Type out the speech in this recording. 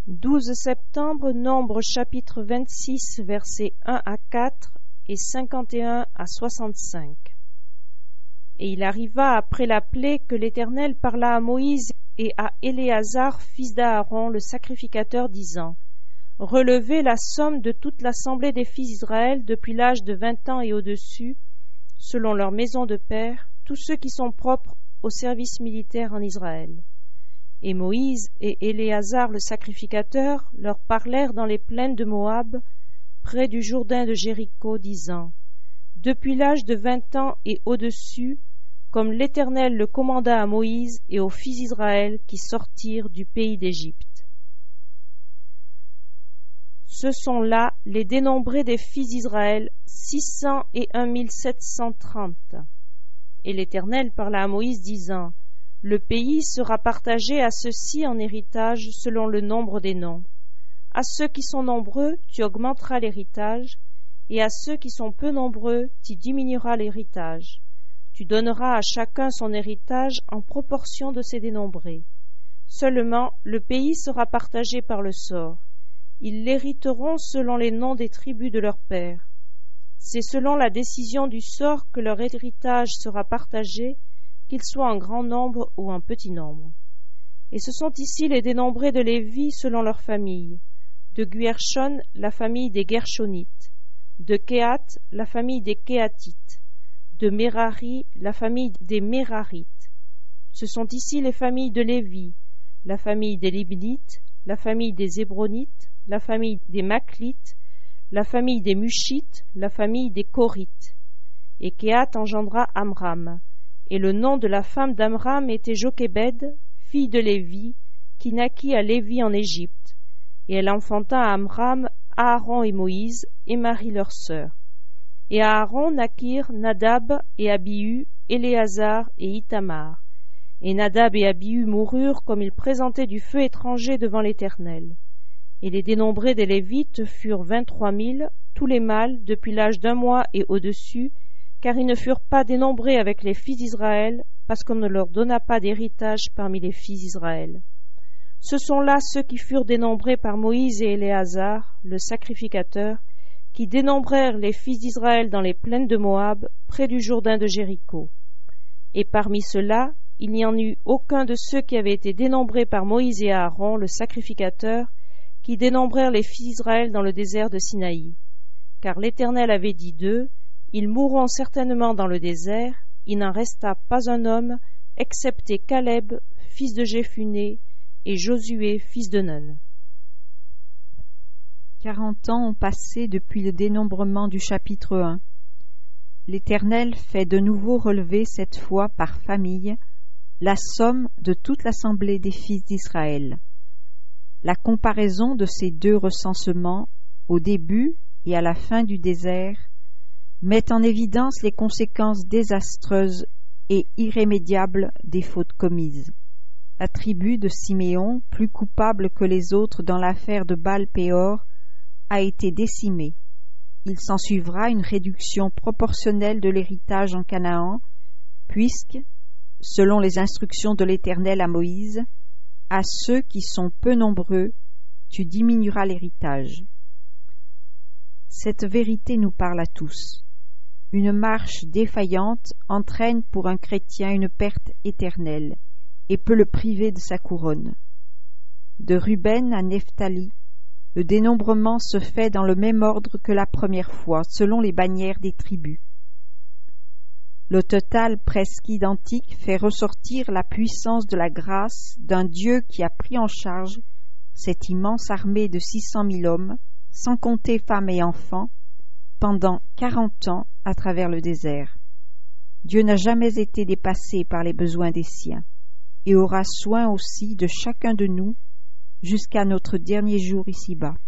12 septembre, Nombre chapitre 26, versets 1 à 4 et 51 à 65. Et il arriva après la plaie que l'Éternel parla à Moïse et à Éléazar, fils d'Aaron, le sacrificateur, disant: Relevez la somme de toute l'assemblée des fils d'Israël depuis l'âge de 20 ans et au-dessus, selon leur maison de père, tous ceux qui sont propres au service militaire en Israël. Et Moïse et Éléazar le sacrificateur leur parlèrent dans les plaines de Moab, près du Jourdain de Jéricho, disant: Depuis l'âge de 20 ans et au-dessus, comme l'Éternel le commanda à Moïse et aux fils d'Israël qui sortirent du pays d'Égypte. Ce sont là les dénombrés des fils d'Israël, 601 730. Et l'Éternel parla à Moïse, disant: Le pays sera partagé à ceux-ci en héritage selon le nombre des noms. À ceux qui sont nombreux, tu augmenteras l'héritage, et à ceux qui sont peu nombreux, tu diminueras l'héritage. Tu donneras à chacun son héritage en proportion de ses dénombrés. Seulement, le pays sera partagé par le sort. Ils l'hériteront selon les noms des tribus de leurs pères. C'est selon la décision du sort que leur héritage sera partagé, qu'ils soient en grand nombre ou en petit nombre. Et ce sont ici les dénombrés de Lévi selon leur famille: de Guershon, la famille des Gershonites; de Kehath, la famille des Kéhathites; de Merari, la famille des Merarites. Ce sont ici les familles de Lévi: la famille des Libnites, la famille des Hébronites, la famille des Maclites, la famille des Mushites, la famille des Korites. Et Kehath engendra Amram. Et le nom de la femme d'Amram était Jochébed, fille de Lévi, qui naquit à Lévi en Égypte. Et elle enfanta à Amram Aaron et Moïse, et Marie leur sœur. Et à Aaron naquirent Nadab et Abihu, Éléazar et Ithamar. Et Nadab et Abihu moururent comme ils présentaient du feu étranger devant l'Éternel. Et les dénombrés des Lévites furent 23 000, tous les mâles, depuis l'âge d'1 mois et au-dessus, car ils ne furent pas dénombrés avec les fils d'Israël, parce qu'on ne leur donna pas d'héritage parmi les fils d'Israël. Ce sont là ceux qui furent dénombrés par Moïse et Éléazar, le sacrificateur, qui dénombrèrent les fils d'Israël dans les plaines de Moab, près du Jourdain de Jéricho. Et parmi ceux-là, il n'y en eut aucun de ceux qui avaient été dénombrés par Moïse et Aaron, le sacrificateur, qui dénombrèrent les fils d'Israël dans le désert de Sinaï. Car l'Éternel avait dit d'eux: Ils mourront certainement dans le désert. Il n'en resta pas un homme, excepté Caleb, fils de Jéphuné, et Josué, fils de Nun. 40 ans ont passé depuis le dénombrement du chapitre 1. L'Éternel fait de nouveau relever cette fois par famille la somme de toute l'assemblée des fils d'Israël. La comparaison de ces deux recensements, au début et à la fin du désert, met en évidence les conséquences désastreuses et irrémédiables des fautes commises. La tribu de Siméon, plus coupable que les autres dans l'affaire de Baal-Péor, a été décimée. Il s'ensuivra une réduction proportionnelle de l'héritage en Canaan, puisque, selon les instructions de l'Éternel à Moïse, à ceux qui sont peu nombreux, tu diminueras l'héritage. Cette vérité nous parle à tous. Une marche défaillante entraîne pour un chrétien une perte éternelle et peut le priver de sa couronne. De Ruben à Nephtali, le dénombrement se fait dans le même ordre que la première fois, selon les bannières des tribus. Le total presque identique fait ressortir la puissance de la grâce d'un Dieu qui a pris en charge cette immense armée de 600 000 hommes, sans compter femmes et enfants, pendant 40 ans à travers le désert. Dieu n'a jamais été dépassé par les besoins des siens, et aura soin aussi de chacun de nous jusqu'à notre dernier jour ici-bas.